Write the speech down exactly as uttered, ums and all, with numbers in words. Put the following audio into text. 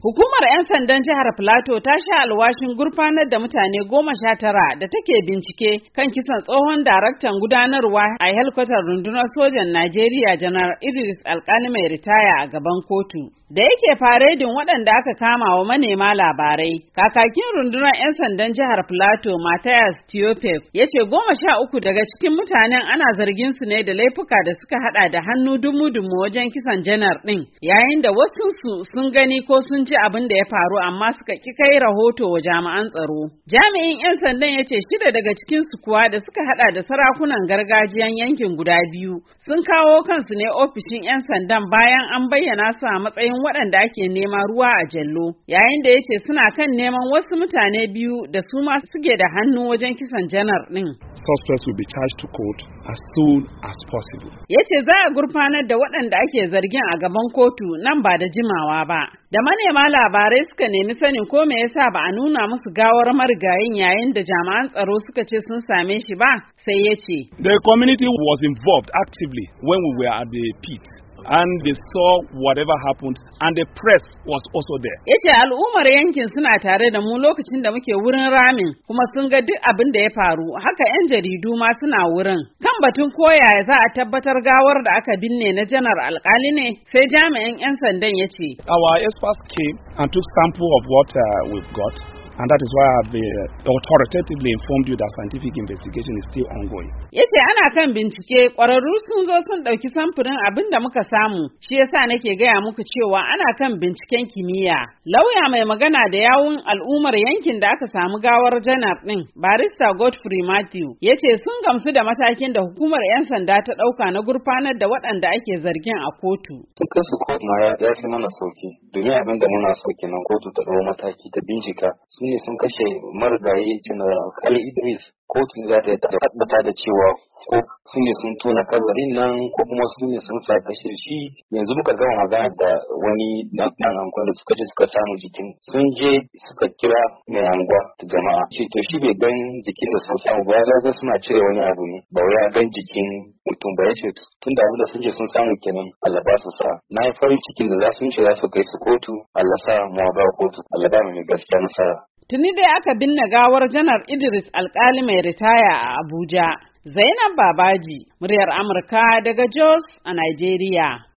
Hukumar 'yan sandan jihar Filato ta sha alwashin gurfanar da mutane goma sha tara da take bincike kan kisan tsohon daraktan gudanarwa a helkwatar rundunar sojan Najeriya Janar Idris Alkali mai ritaya a gaban kotu. Da yake faredin waɗanda aka kama wa manema labarai, kakakin rundunar 'yan sandan jihar Filato Matthias Theophef ya ce goma sha uku daga cikin mutanen ana zargin su ne da laifuka da suka hada da hannu dumu-dumu wajen kisan janar ɗin, yayin da wasu su sun gani ko sun ji abin da ya faru amma suka ki kai rahoto wa jami'an tsaro. Jami'in 'yan sandan ya ce shida daga cikin su kuwa da suka hada da sarakunan gargajiyan yankin guda biyu sun kawo kansu ne ofishin 'yan sandan bayan an bayyana su a matsayin waɗanda ake nema ruwa a jallo, yayin da ya ce suna kan neman wasu mutane biyu da su ma suke da hannu wajen kisan janar ɗin. Suspects will be charged to court as soon as possible. Ya ce za a gurfanar da waɗanda ake zargin a gaban kotu nan ba da jimawa ba. Da manema labarai suka nemi sanin ko me yasa ba a nuna musu gawar marigayin yayin da jami'an tsaro suka ce sun same shi ba, sai ya ce. The community was involved actively when we were at the pit. And they saw whatever happened and the press was also there. Ya ce al'ummar yankin suna tare da mu lokacin da muke wurin ramin kuma sun ga duk abin da ya faru, haka 'yan jaridu ma suna wurin. Kan batun koya za a tabbatar gawar da aka binne na janar alkali ne, sai jami'in 'yan sandan ya ce. Our experts came and took sample of what uh, we've got. And that is why I have uh, authoritatively informed you that scientific investigation is still ongoing. Ya ce ana kan bincike, ƙwararru sun zo sun ɗauki samfurin abin da muka samu, shi yasa nake gaya muku cewa ana kan binciken kimiyya. Lauya mai magana da yawun al'ummar yankin da aka samu gawar janar ɗin, barista Godfrey Matthew, ya ce sun gamsu da matakin da hukumar 'yan sanda ta ɗauka na gurfanar da waɗanda ake zargin a kotu. Sun kai su kotu ma ya fi mana sauki, domin abin da muna so kenan kotu ta ɗau mataki ta bincika. Su ne sun kashe marigayi janar Alkali Idris. Kotu za ta tabbata da cewa ko su ne sun tona kabarin nan ko kuma su ne sun sa kashe shi. Yanzu muka gama magana da wani dan anguwa da suka je suka samu jikin, sun je suka kira mai anguwa da jama'a shi to shi bai gan jikin da sun samu ba, ya ga suna cire wani abu ne ba wai ya gan jikin mutum ba. Ya ce tun da abu da sun je sun samu kenan, Allah ba su sa. Na yi farin cikin da za su ce za su kai su kotu, Allah sa mu ba kotu, Allah ba mai gaskiya nasara. Tuni dai aka binne gawar janar Idris Alkali mai ritaya a Abuja. Zainab Babaji, muryar Amurka daga Jos a Najeriya.